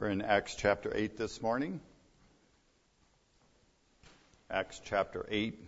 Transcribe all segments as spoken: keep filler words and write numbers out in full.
We're in Acts chapter eight this morning. Acts chapter eight.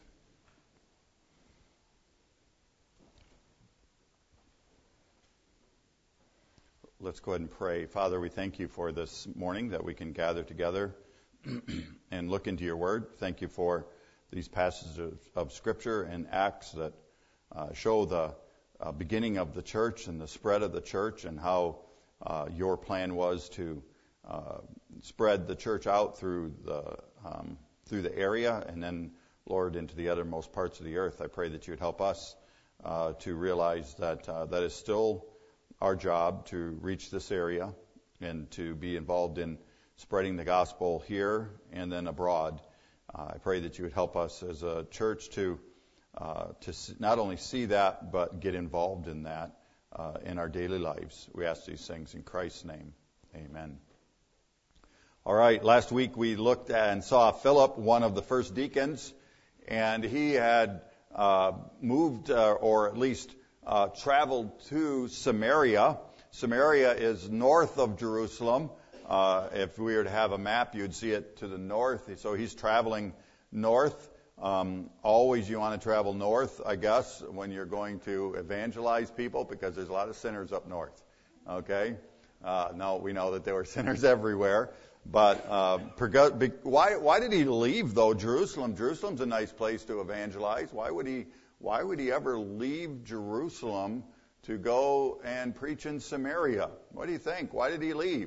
Let's go ahead and pray. Father, we thank you for this morning that we can gather together and look into your word. Thank you for these passages of, of Scripture and Acts that uh, show the uh, beginning of the church and the spread of the church and how uh, your plan was to uh, spread the church out through the um, through the area and then, Lord, into the uttermost parts of the earth. I pray that you would help us uh, to realize that uh, that is still our job to reach this area and to be involved in spreading the gospel here and then abroad. Uh, I pray that you would help us as a church to uh, to not only see that, but get involved in that uh, in our daily lives. We ask these things in Christ's name. Amen. All right, last week we looked at and saw Philip, one of the first deacons, and he had uh, moved uh, or at least uh, traveled to Samaria. Samaria is north of Jerusalem. Uh, if we were to have a map, you'd see it to the north. So he's traveling north. Um, always you want to travel north, I guess, when you're going to evangelize people, because there's a lot of sinners up north. Okay? Uh, no, we know that there were sinners everywhere. But uh, why why did he leave, though, Jerusalem? Jerusalem's a nice place to evangelize. Why would he why would he ever leave Jerusalem to go and preach in Samaria? What do you think? Why did he leave?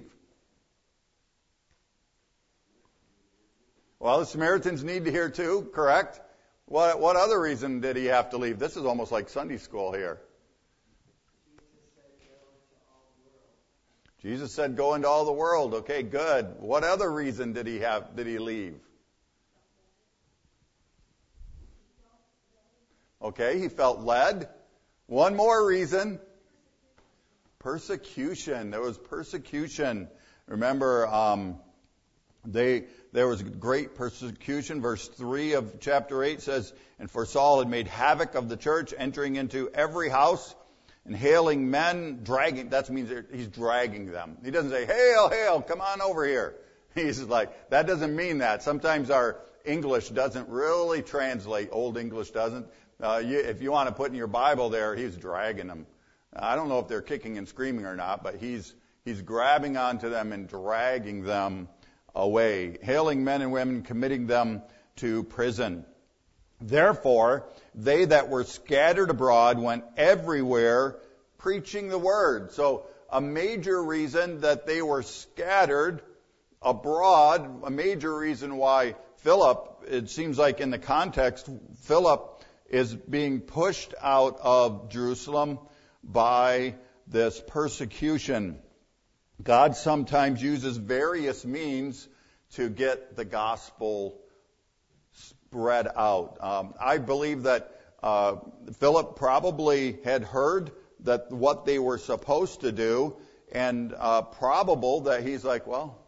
Well, the Samaritans need to hear too, correct? What what other reason did he have to leave? This is almost like Sunday school here. Jesus said, go into all the world. Okay, good. What other reason did he have, did he leave? Okay, he felt led. One more reason. Persecution. There was persecution. Remember, um, they there was great persecution. Verse three of chapter eight says, and for Saul had made havoc of the church, entering into every house, and hailing men, dragging, that means he's dragging them. He doesn't say, hail, hail, come on over here. He's like, that doesn't mean that. Sometimes our English doesn't really translate. Old English doesn't. Uh, you, if you want to put in your Bible there, he's dragging them. I don't know if they're kicking and screaming or not, but he's he's grabbing onto them and dragging them away. Hailing men and women, committing them to prison. Therefore, they that were scattered abroad went everywhere preaching the word. So a major reason that they were scattered abroad, a major reason why Philip, it seems like in the context, Philip is being pushed out of Jerusalem by this persecution. God sometimes uses various means to get the gospel spread out. Um, I believe that uh, Philip probably had heard that what they were supposed to do, and uh, probable that he's like, well,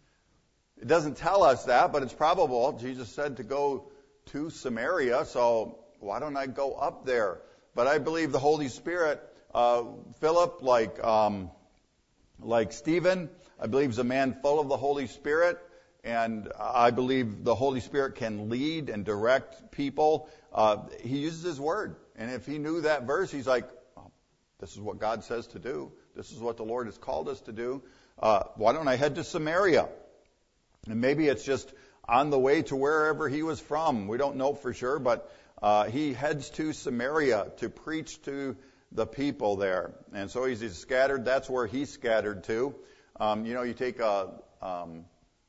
it doesn't tell us that, but it's probable. Jesus said to go to Samaria, so why don't I go up there? But I believe the Holy Spirit, uh, Philip, like um, like Stephen, I believe is a man full of the Holy Spirit. And I believe the Holy Spirit can lead and direct people. Uh, he uses his word. And if he knew that verse, he's like, oh, this is what God says to do. This is what the Lord has called us to do. Uh, why don't I head to Samaria? And maybe it's just on the way to wherever he was from. We don't know for sure, but uh, he heads to Samaria to preach to the people there. And so he's, he's scattered. That's where he's scattered to. Um, you know, you take a... Um,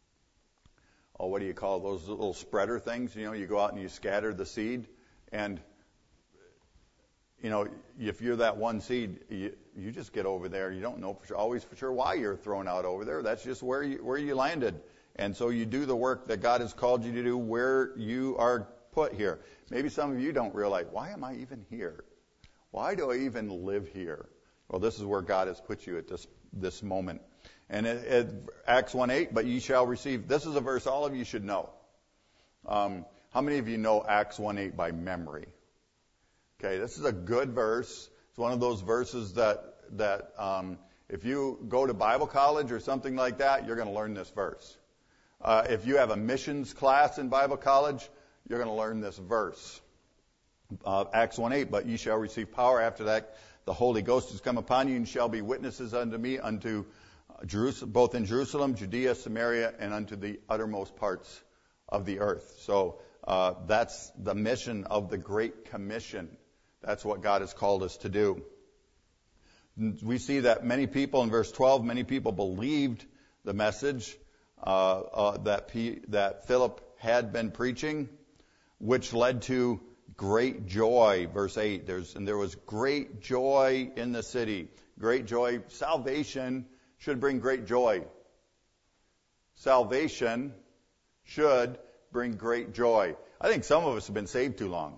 Oh, what do you call those little spreader things? You know, you go out and you scatter the seed, and you know, if you're that one seed, you, you just get over there. You don't know for sure, always for sure why you're thrown out over there. That's just where you where you landed, and so you do the work that God has called you to do where you are put here. Maybe some of you don't realize, why am I even here? Why do I even live here? Well, this is where God has put you at this this moment. And it, it, Acts one eight, but ye shall receive. This is a verse all of you should know. Um, how many of you know Acts one eight by memory? Okay, this is a good verse. It's one of those verses that that um, If you go to Bible college or something like that, you're going to learn this verse. Uh, if you have a missions class in Bible college, you're going to learn this verse. Uh, Acts one eight, but ye shall receive power after that the Holy Ghost has come upon you, and shall be witnesses unto me, unto Jerusalem, both in Jerusalem, Judea, Samaria, and unto the uttermost parts of the earth. So uh, that's the mission of the Great Commission. That's what God has called us to do. We see that many people, in verse twelve, many people believed the message uh, uh, that P, that Philip had been preaching, which led to great joy. Verse eight, there's, and there was great joy in the city. Great joy. Salvation should bring great joy. Salvation should bring great joy. I think some of us have been saved too long.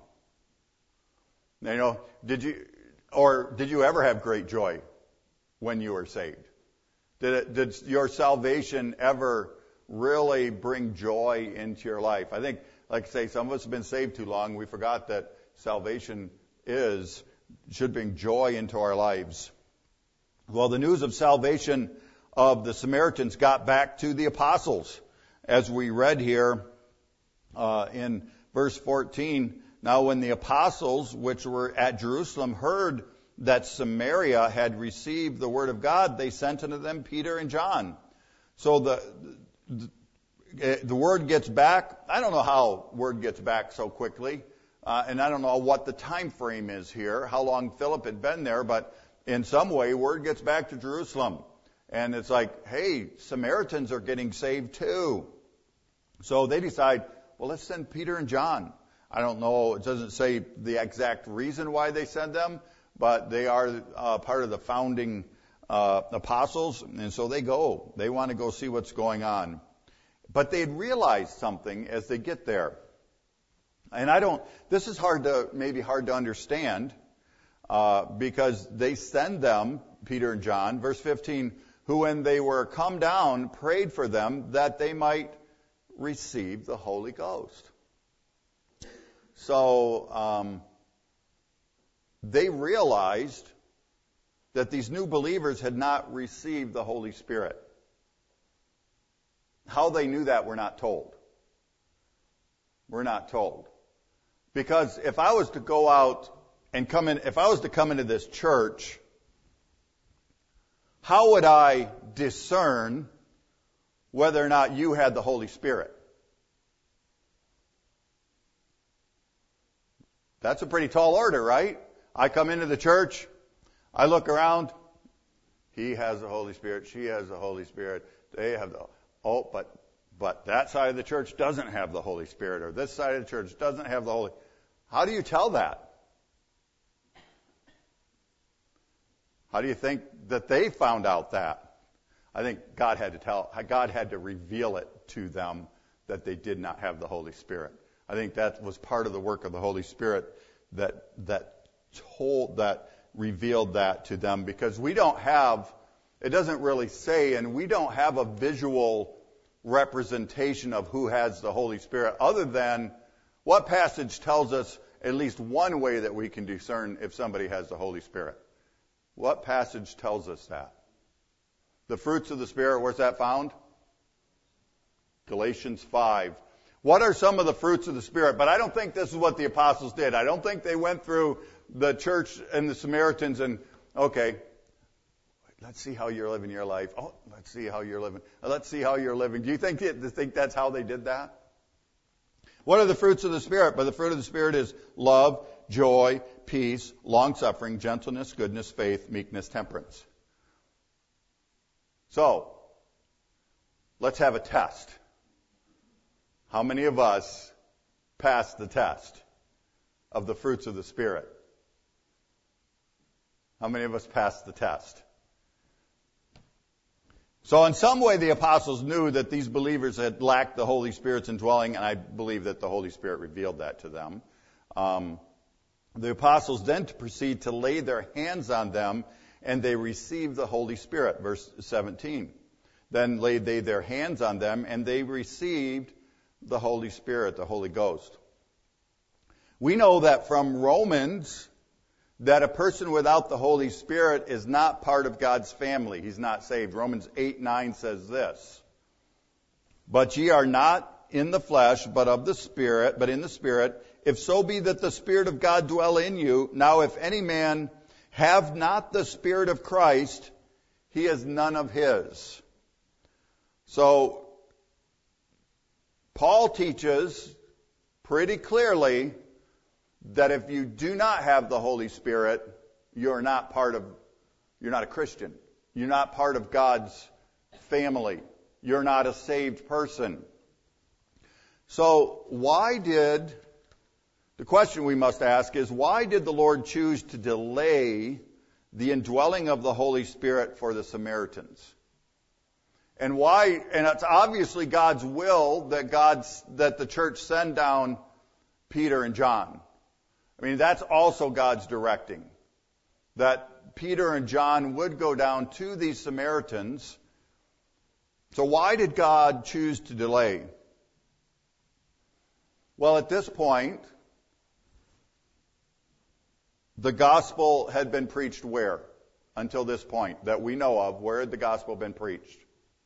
You know, did you, or did you ever have great joy when you were saved? Did it, did your salvation ever really bring joy into your life? I think, like I say, some of us have been saved too long. We forgot that salvation is, should bring joy into our lives. Well, the news of salvation of the Samaritans got back to the apostles. As we read here uh, in verse fourteen, now when the apostles which were at Jerusalem heard that Samaria had received the word of God, they sent unto them Peter and John. So the, the The word gets back. I don't know how word gets back so quickly, uh, and I don't know what the time frame is here, how long Philip had been there, but in some way, word gets back to Jerusalem. And it's like, hey, Samaritans are getting saved too. So they decide, well, let's send Peter and John. I don't know, it doesn't say the exact reason why they send them, but they are uh, part of the founding uh, apostles, and so they go. They want to go see what's going on. But they'd realized something as they get there. And I don't, this is hard to, maybe hard to understand, uh, because they send them, Peter and John, verse fifteen, who when they were come down, prayed for them that they might receive the Holy Ghost. So, um, they realized that these new believers had not received the Holy Spirit. How they knew that, we're not told. We're not told. Because if I was to go out and come in, if I was to come into this church, how would I discern whether or not you had the Holy Spirit? That's a pretty tall order, right? I come into the church, I look around, he has the Holy Spirit, she has the Holy Spirit, they have the Oh, but but that side of the church doesn't have the Holy Spirit, or this side of the church doesn't have the Holy. How do you tell that? How do you think that they found out that? I think God had to tell, God had to reveal it to them that they did not have the Holy Spirit. I think that was part of the work of the Holy Spirit that that told that revealed that to them, because we don't have. It doesn't really say, and we don't have a visual representation of who has the Holy Spirit, other than what passage tells us at least one way that we can discern if somebody has the Holy Spirit. What passage tells us that? The fruits of the Spirit, where's that found? Galatians five. What are some of the fruits of the Spirit? But I don't think this is what the apostles did. I don't think they went through the church and the Samaritans and, okay, let's see how you're living your life. Oh, let's see how you're living. Let's see how you're living. Do you think, do you think that's how they did that? What are the fruits of the Spirit? But the fruit of the Spirit is love, joy, peace, long-suffering, gentleness, goodness, faith, meekness, temperance. So, let's have a test. How many of us passed the test of the fruits of the Spirit? How many of us passed the test? So in some way, the apostles knew that these believers had lacked the Holy Spirit's indwelling, and I believe that the Holy Spirit revealed that to them. Um, the apostles then proceed to lay their hands on them, and they received the Holy Spirit, verse seventeen. Then laid they their hands on them, and they received the Holy Spirit, the Holy Ghost. We know that from Romans that a person without the Holy Spirit is not part of God's family. He's not saved. Romans eight nine says this. But ye are not in the flesh, but of the Spirit, but in the Spirit, if so be that the Spirit of God dwell in you. Now if any man have not the Spirit of Christ, he is none of his. So, Paul teaches pretty clearly that if you do not have the Holy Spirit, you're not part of, you're not a Christian. You're not part of God's family. You're not a saved person. So why did, the question we must ask is, why did the Lord choose to delay the indwelling of the Holy Spirit for the Samaritans? And why, and it's obviously God's will that God's, that the church send down Peter and John. I mean, that's also God's directing. That Peter and John would go down to these Samaritans. So why did God choose to delay? Well, at this point, the gospel had been preached where? Until this point that we know of, where had the gospel been preached?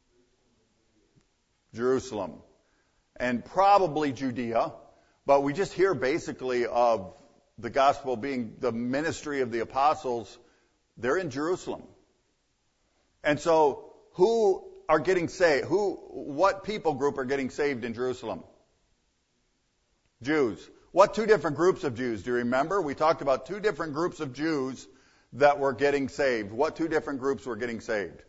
Jerusalem. And probably Judea. But we just hear basically of the gospel being the ministry of the apostles. They're in Jerusalem. And so who are getting saved? Who, what people group are getting saved in Jerusalem? Jews. What two different groups of Jews? Do you remember? We talked about two different groups of Jews that were getting saved. What two different groups were getting saved?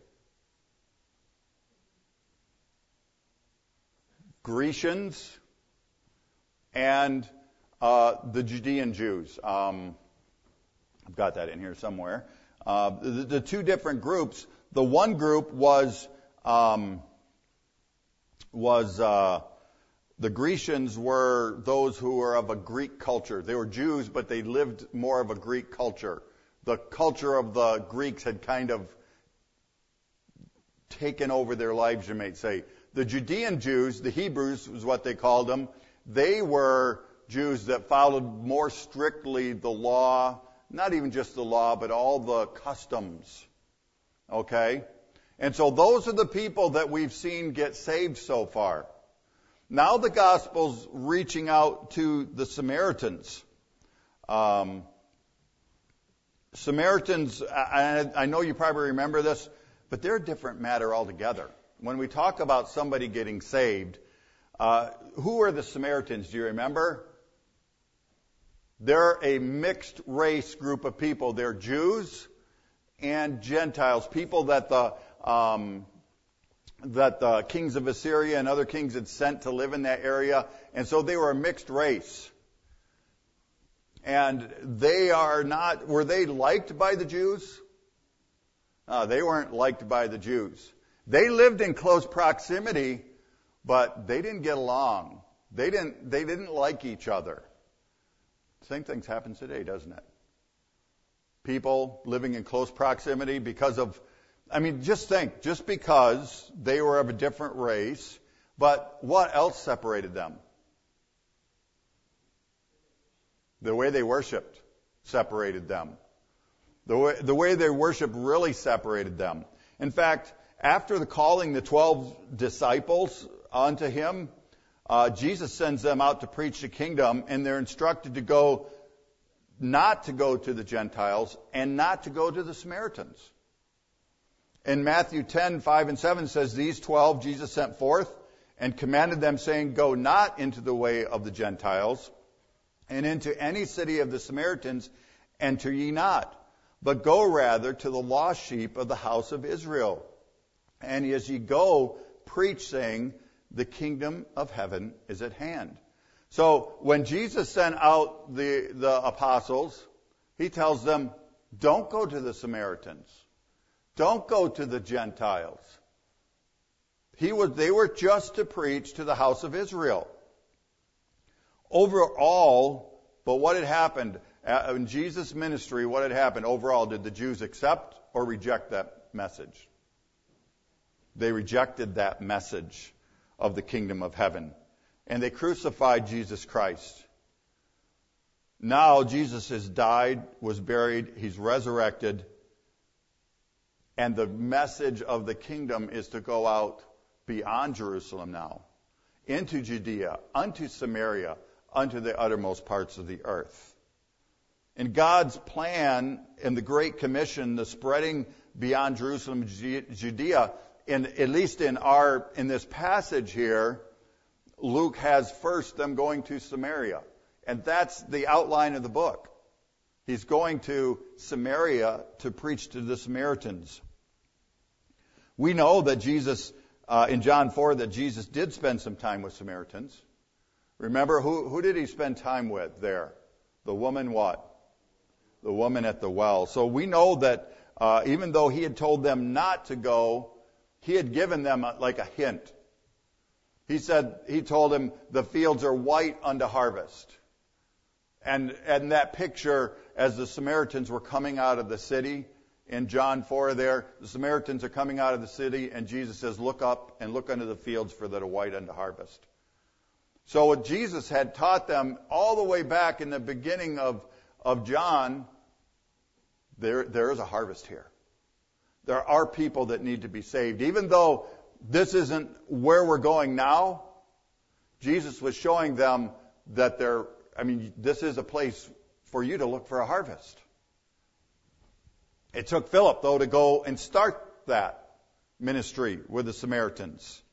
Grecians and uh, the Judean Jews. Um, I've got that in here somewhere. Uh, the, the two different groups. The one group was um, was uh, the Grecians were those who were of a Greek culture. They were Jews, but they lived more of a Greek culture. The culture of the Greeks had kind of taken over their lives, you might say. The Judean Jews, the Hebrews was what they called them, they were Jews that followed more strictly the law, not even just the law, but all the customs. Okay? And so those are the people that we've seen get saved so far. Now the gospel's reaching out to the Samaritans. Um, Samaritans, I, I know you probably remember this, but they're a different matter altogether. When we talk about somebody getting saved, uh, who are the Samaritans? Do you remember? They're a mixed race group of people. They're Jews and Gentiles, people that the um, that the kings of Assyria and other kings had sent to live in that area, and so they were a mixed race. And they are not, were they liked by the Jews? No, they weren't liked by the Jews. They lived in close proximity, but they didn't get along. They didn't, they didn't like each other. Same things happen today, doesn't it? People living in close proximity because of, I mean, just think, just because they were of a different race, but what else separated them? The way they worshiped separated them. The way, the way they worshiped really separated them. In fact, after the calling the twelve disciples unto him, uh, Jesus sends them out to preach the kingdom, and they're instructed to go, not to go to the Gentiles, and not to go to the Samaritans. In Matthew ten, five and seven says, these twelve Jesus sent forth and commanded them, saying, go not into the way of the Gentiles, and into any city of the Samaritans enter ye not, but go rather to the lost sheep of the house of Israel. And as ye go, preach, saying, the kingdom of heaven is at hand. So when Jesus sent out the, the apostles, he tells them, don't go to the Samaritans. Don't go to the Gentiles. He was, they were just to preach to the house of Israel. Overall, but what had happened in Jesus' ministry, what had happened overall? Did the Jews accept or reject that message? They rejected that message of the kingdom of heaven. And they crucified Jesus Christ. Now Jesus has died, was buried, he's resurrected, and the message of the kingdom is to go out beyond Jerusalem now, into Judea, unto Samaria, unto the uttermost parts of the earth. In God's plan in the Great Commission, the spreading beyond Jerusalem, Judea, and at least in our in this passage here, Luke has first them going to Samaria. And that's the outline of the book. He's going to Samaria to preach to the Samaritans. We know that Jesus, uh, in John four, that Jesus did spend some time with Samaritans. Remember, who, who did he spend time with there? The woman what? The woman at the well. So we know that uh, even though he had told them not to go, he had given them a, like a hint. He said, he told him, the fields are white unto harvest. And, and that picture, as the Samaritans were coming out of the city, in John four there, the Samaritans are coming out of the city, and Jesus says, look up and look unto the fields, for that are white unto harvest. So what Jesus had taught them all the way back in the beginning of, of John, there, there is a harvest here. There are people that need to be saved. Even though this isn't where we're going now, Jesus was showing them that there, I mean, this is a place for you to look for a harvest. It took Philip, though, to go and start that ministry with the Samaritans.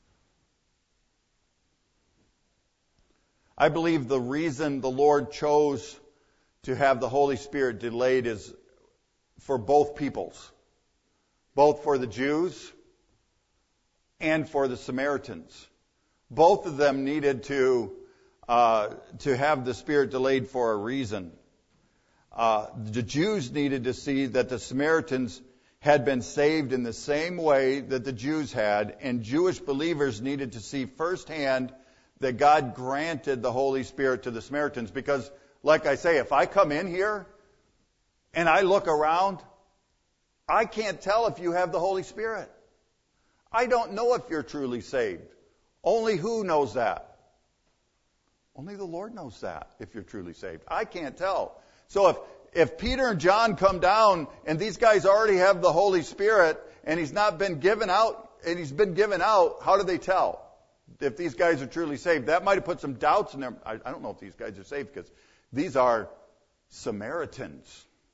I believe the reason the Lord chose to have the Holy Spirit delayed is for both peoples, both for the Jews and for the Samaritans. Both of them needed to uh, to have the Spirit delayed for a reason. Uh, the Jews needed to see that the Samaritans had been saved in the same way that the Jews had, and Jewish believers needed to see firsthand that God granted the Holy Spirit to the Samaritans. Because, like I say, if I come in here and I look around, I can't tell if you have the Holy Spirit. I don't know if you're truly saved. Only who knows that? Only the Lord knows that, if you're truly saved. I can't tell. So if, if Peter and John come down and these guys already have the Holy Spirit and he's not been given out, and he's been given out, how do they tell if these guys are truly saved? That might have put some doubts in them. I, I don't know if these guys are saved because these are Samaritans.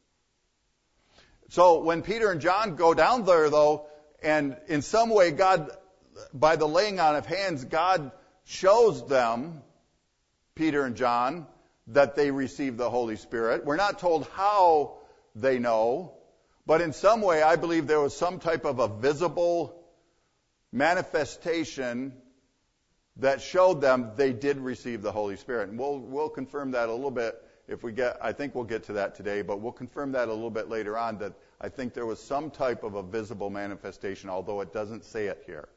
So when Peter and John go down there, though, and in some way God, by the laying on of hands, God shows them, Peter and John, that they receive the Holy Spirit. We're not told how they know, but in some way I believe there was some type of a visible manifestation that showed them they did receive the Holy Spirit. And we'll we'll confirm that a little bit if we get, I think we'll get to that today, but we'll confirm that a little bit later on, that I think there was some type of a visible manifestation, although it doesn't say it here.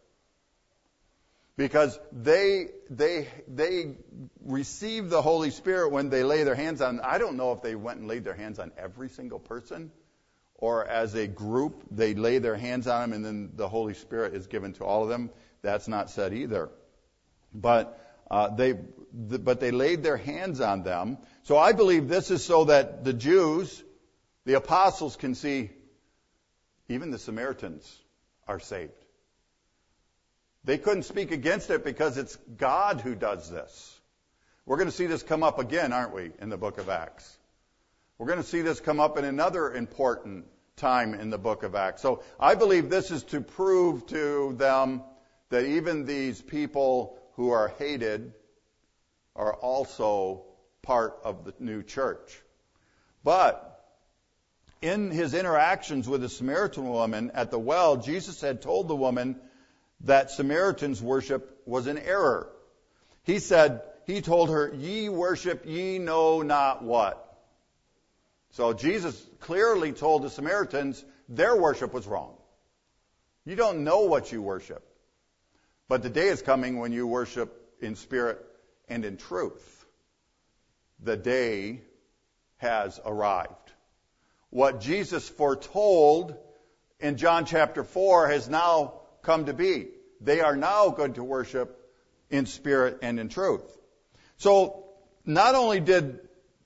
Because they they they receive the Holy Spirit when they lay their hands on. I don't know if they went and laid their hands on every single person, or as a group they lay their hands on them and then the Holy Spirit is given to all of them. That's not said either. But uh, they the, but they laid their hands on them. So I believe this is so that the Jews, the apostles, can see even the Samaritans are saved. They couldn't speak against it because it's God who does this. We're going to see this come up again, aren't we, in the book of Acts? We're going to see this come up in another important time in the book of Acts. So I believe this is to prove to them that even these people who are hated are also part of the new church. But in his interactions with the Samaritan woman at the well, Jesus had told the woman that Samaritans' worship was an error. He said, he told her, ye worship ye know not what. So Jesus clearly told the Samaritans their worship was wrong. You don't know what you worship. But the day is coming when you worship in spirit and in truth. The day has arrived. What Jesus foretold in John chapter four has now come to be. They are now going to worship in spirit and in truth. So not only did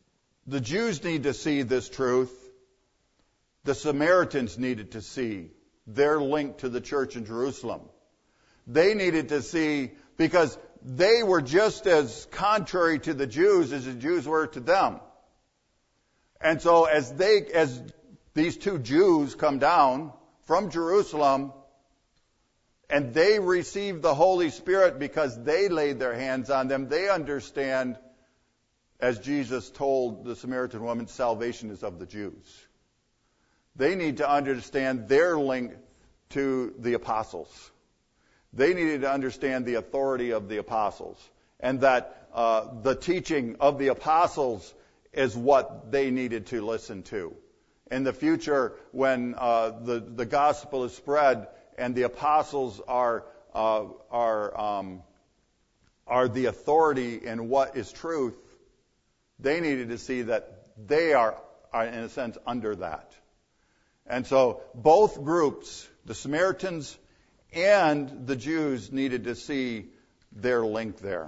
The Jews need to see this truth. The Samaritans needed to see their link to the church in Jerusalem. They needed to see, because they were just as contrary to the Jews as the Jews were to them. And so as they, as these two Jews come down from Jerusalem, and they receive the Holy Spirit because they laid their hands on them, they understand, as Jesus told the Samaritan woman, salvation is of the Jews. They need to understand their link to the apostles. They needed to understand the authority of the apostles, and that uh, the teaching of the apostles is what they needed to listen to. In the future, when uh, the the gospel is spread and the apostles are uh, are um, are the authority in what is truth, they needed to see that they are, are in a sense, under that. And so both groups, the Samaritans and the Jews, needed to see their link there.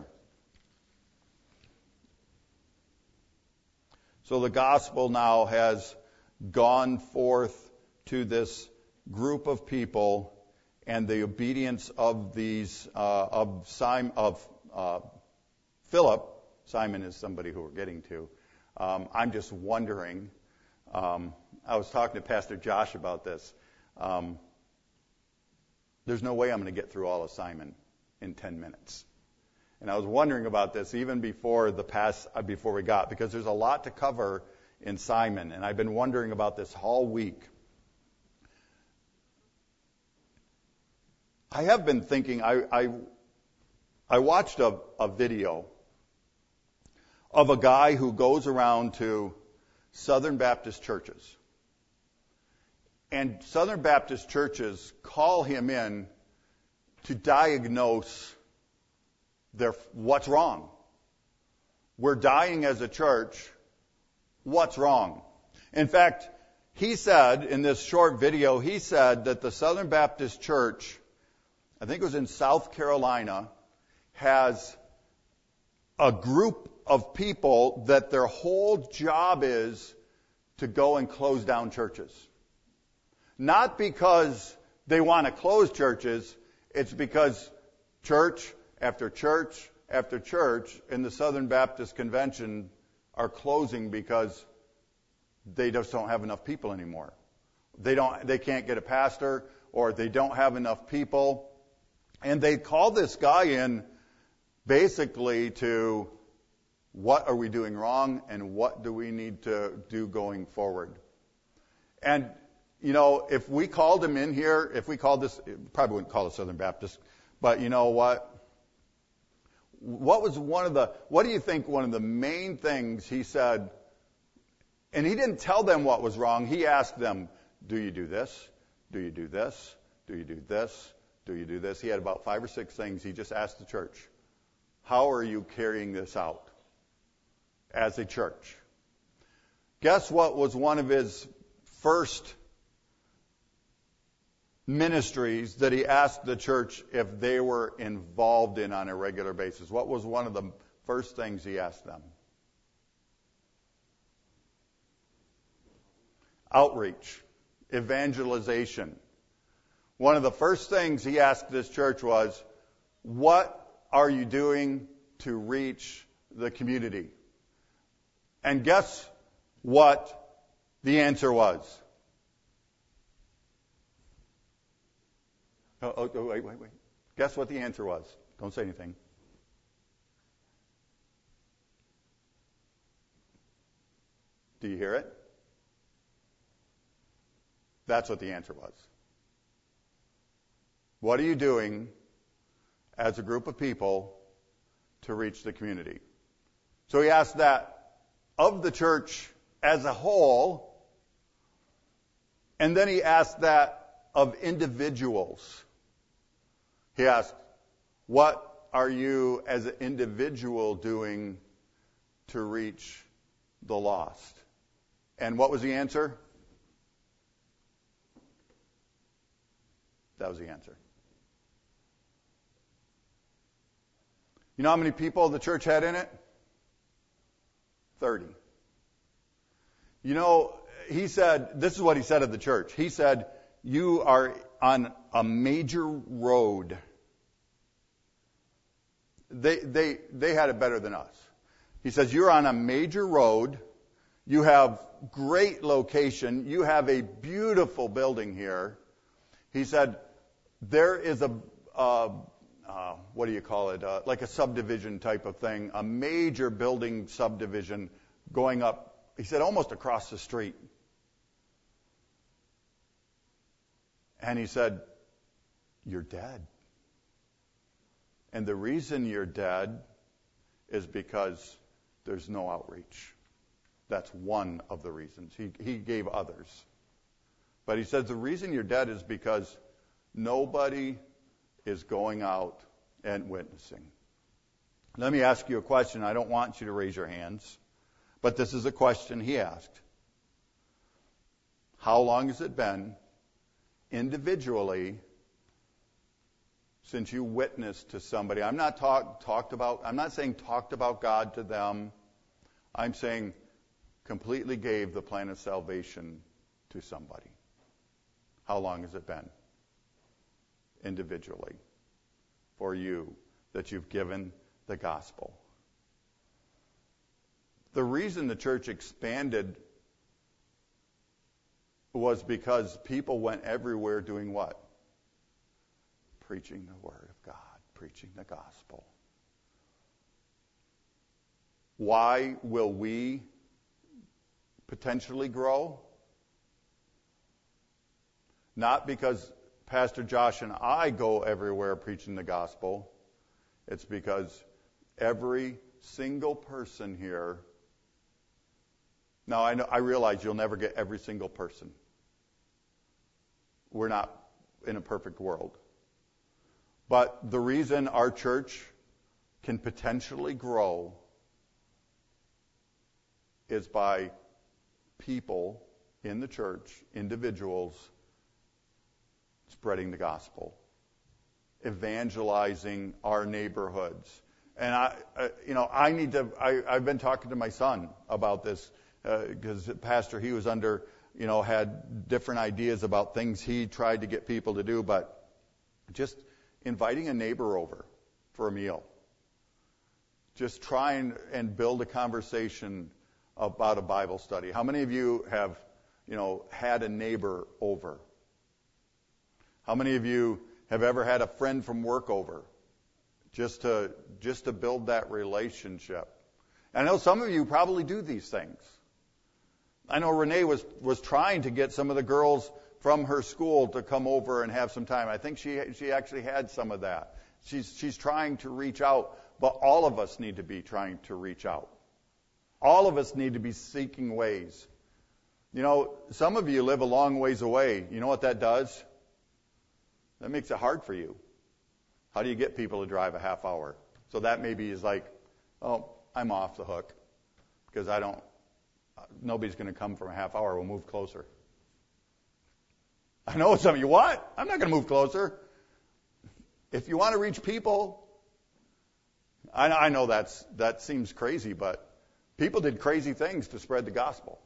So the gospel now has gone forth to this group of people, and the obedience of these uh, of Simon of uh, Philip. Simon is somebody who we're getting to. Um, I'm just wondering. Um, I was talking to Pastor Josh about this. Um, there's no way I'm going to get through all of Simon in ten minutes. And I was wondering about this even before the past, uh, before we got, because there's a lot to cover in Simon, and I've been wondering about this all week. I have been thinking. I I, I watched a, a video of a guy who goes around to Southern Baptist churches. And Southern Baptist churches call him in to diagnose their what's wrong. We're dying as a church. What's wrong? In fact, he said in this short video, he said that the Southern Baptist Church, I think it was in South Carolina, has a group of people that their whole job is to go and close down churches. Not because they want to close churches, it's because church after church after church in the Southern Baptist Convention are closing because they just don't have enough people anymore. They don't, they can't get a pastor, or they don't have enough people. And they call this guy in basically to, what are we doing wrong and what do we need to do going forward? And, you know, if we called him in here, if we called this, probably wouldn't call it Southern Baptist, but you know what? What was one of the, what do you think one of the main things he said? And he didn't tell them what was wrong. He asked them, do you do this? Do you do this? Do you do this? Do you do this? He had about five or six things. He just asked the church, how are you carrying this out as a church? Guess what was one of his first ministries that he asked the church if they were involved in on a regular basis? What was one of the first things he asked them? Outreach, evangelization. One of the first things he asked this church was, what are you doing to reach the community? And guess what the answer was? Oh, oh, oh, wait, wait, wait. Guess what the answer was? Don't say anything. Do you hear it? That's what the answer was. What are you doing as a group of people to reach the community? So he asked that of the church as a whole, and then he asked that of individuals. He asked, what are you as an individual doing to reach the lost? And what was the answer? That was the answer. You know how many people the church had in it? thirty. You know, he said, this is what he said of the church. He said, you are on a major road. They, they, they had it better than us. He says, you're on a major road. You have great location. You have a beautiful building here. He said, there is a, uh, uh, what do you call it, uh, like a subdivision type of thing, a major building subdivision going up, he said, almost across the street. And he said, you're dead. And the reason you're dead is because there's no outreach. That's one of the reasons. He, he gave others. But he says the reason you're dead is because nobody is going out and witnessing. Let me ask you a question. I don't want you to raise your hands, but this is a question he asked. How long has it been individually since you witnessed to somebody? I'm not talk, talked about, I'm not saying talked about God to them. I'm saying completely gave the plan of salvation to somebody. How long has it been individually for you that you've given the gospel? The reason the church expanded was because people went everywhere doing what? Preaching the Word of God, preaching the gospel. Why will we potentially grow? Not because Pastor Josh and I go everywhere preaching the gospel. It's because every single person here. Now, I know, I realize you'll never get every single person. We're not in a perfect world. But the reason our church can potentially grow is by people in the church, individuals, spreading the gospel, evangelizing our neighborhoods. And I, I you know, I need to. I, I've been talking to my son about this because uh, Pastor, he was under, you know, had different ideas about things he tried to get people to do, but just inviting a neighbor over for a meal, just trying and build a conversation about a Bible study. How many of you have, you know, had a neighbor over? How many of you have ever had a friend from work over just to just to build that relationship? And I know some of you probably do these things. I know Renee was, was trying to get some of the girls from her school to come over and have some time. I think she she actually had some of that. She's she's trying to reach out, but all of us need to be trying to reach out. All of us need to be seeking ways. You know, some of you live a long ways away. You know what that does? That makes it hard for you. How do you get people to drive a half hour? So that maybe is like, oh, I'm off the hook because I don't, nobody's going to come from a half hour. We'll move closer. I know some of you, what? I'm not going to move closer. If you want to reach people, I, I know that's that seems crazy, but people did crazy things to spread the gospel.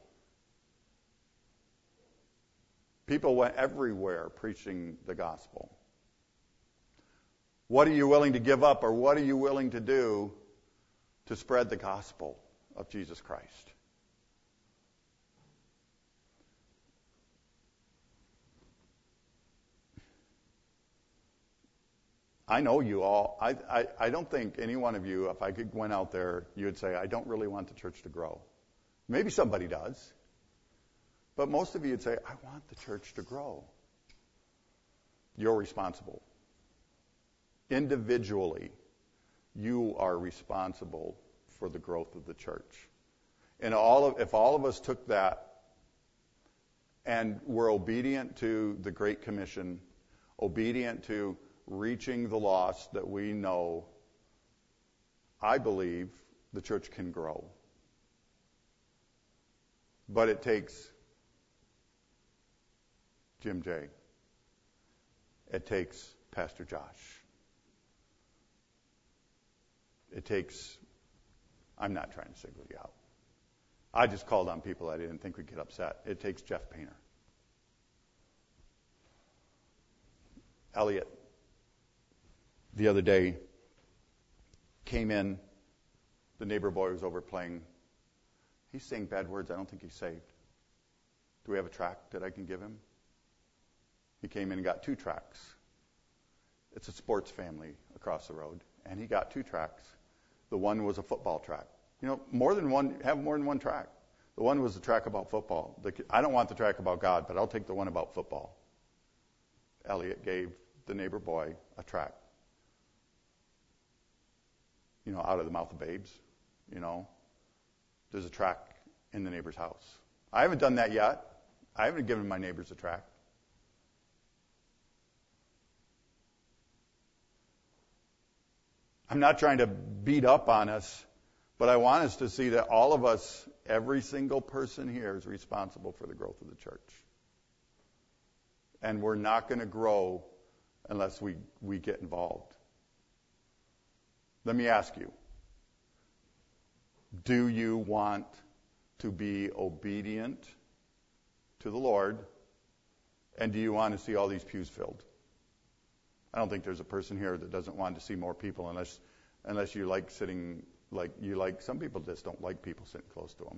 People went everywhere preaching the gospel. What are you willing to give up, or what are you willing to do to spread the gospel of Jesus Christ? I know you all. I, I, I don't think any one of you, if I could went out there, you would say, I don't really want the church to grow. Maybe somebody does. But most of you would say, I want the church to grow. You're responsible. Individually, you are responsible for the growth of the church. And all of, if all of us took that and were obedient to the Great Commission, obedient to reaching the lost that we know, I believe the church can grow. But it takes Jim J. It takes Pastor Josh. It takes, I'm not trying to single you out. I just called on people I didn't think would get upset. It takes Jeff Painter. Elliot, the other day, came in. The neighbor boy was over playing. He's saying bad words. I don't think he's saved. Do we have a track that I can give him? He came in and got two tracks. It's a sports family across the road, and he got two tracks. The one was a football track. You know, more than one, have more than one track. The one was the track about football. The, I don't want the track about God, but I'll take the one about football. Elliot gave the neighbor boy a track. You know, out of the mouth of babes. You know, there's a track in the neighbor's house. I haven't done that yet. I haven't given my neighbors a track. I'm not trying to beat up on us, but I want us to see that all of us, every single person here, is responsible for the growth of the church. And we're not going to grow unless we, we get involved. Let me ask you, do you want to be obedient to the Lord, and do you want to see all these pews filled? I don't think there's a person here that doesn't want to see more people unless unless you like sitting, like you like, some people just don't like people sitting close to them.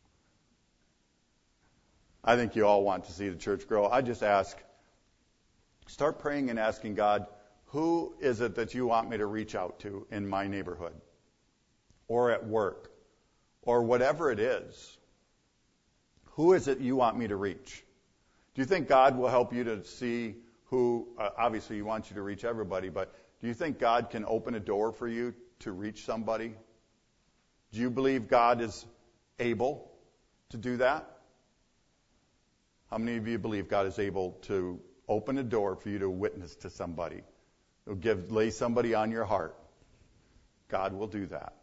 I think you all want to see the church grow. I just ask, start praying and asking God, who is it that you want me to reach out to in my neighborhood or at work or whatever it is? Who is it you want me to reach? Do you think God will help you to see who, uh, obviously he wants you to reach everybody, but do you think God can open a door for you to reach somebody? Do you believe God is able to do that? How many of you believe God is able to open a door for you to witness to somebody? He'll give, lay somebody on your heart. God will do that.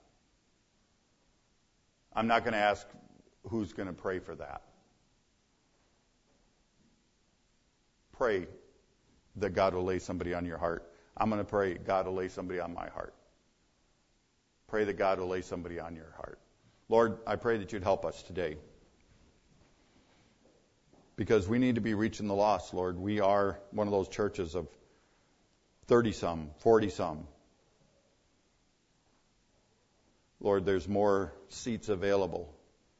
I'm not going to ask who's going to pray for that. Pray that God will lay somebody on your heart. I'm going to pray God will lay somebody on my heart. Pray that God will lay somebody on your heart. Lord, I pray that you'd help us today. Because we need to be reaching the lost, Lord. We are one of those churches of thirty-some, forty-some. Lord, there's more seats available.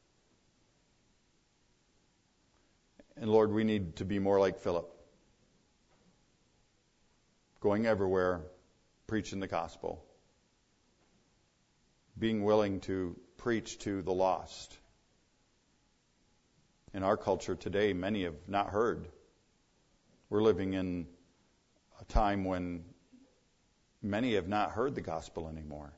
And Lord, we need to be more like Philip. Going everywhere, preaching the gospel. Being willing to preach to the lost. In our culture today, many have not heard. We're living in a time when many have not heard the gospel anymore.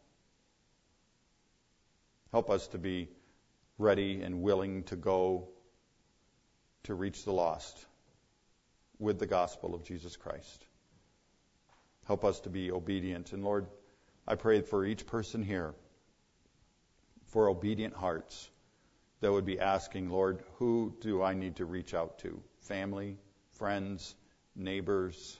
Help us to be ready and willing to go to reach the lost with the gospel of Jesus Christ. Help us to be obedient. And Lord, I pray for each person here for obedient hearts that would be asking, Lord, who do I need to reach out to? Family, friends, neighbors.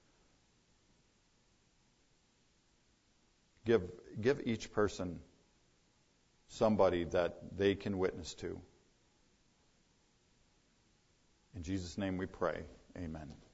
Give, give each person somebody that they can witness to. In Jesus' name we pray. Amen.